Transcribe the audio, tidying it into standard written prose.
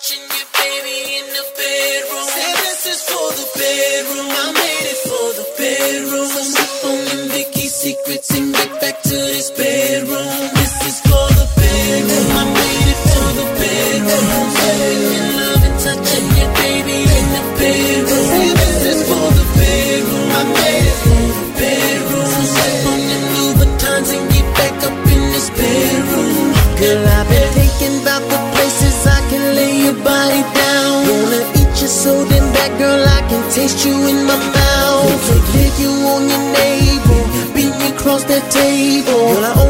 touching you, baby, in the bedroom. Say this is for the bedroom. I made it for the bedroom. So sip on them Vicky secrets and get back to this bedroom. This is for the bedroom. I made it for the bedroom. Making love and touching you, baby, in the bedroom. Say this is for the bedroom. I made it for the bedroom. So sip on them Louboutins and get back up in this bedroom. Girl, I've been thinking about the places I can lay your body down. Wanna eat you so damn bad, girl, I can taste you in my mouth. Lick you on your navel, beat me across that table. Girl, I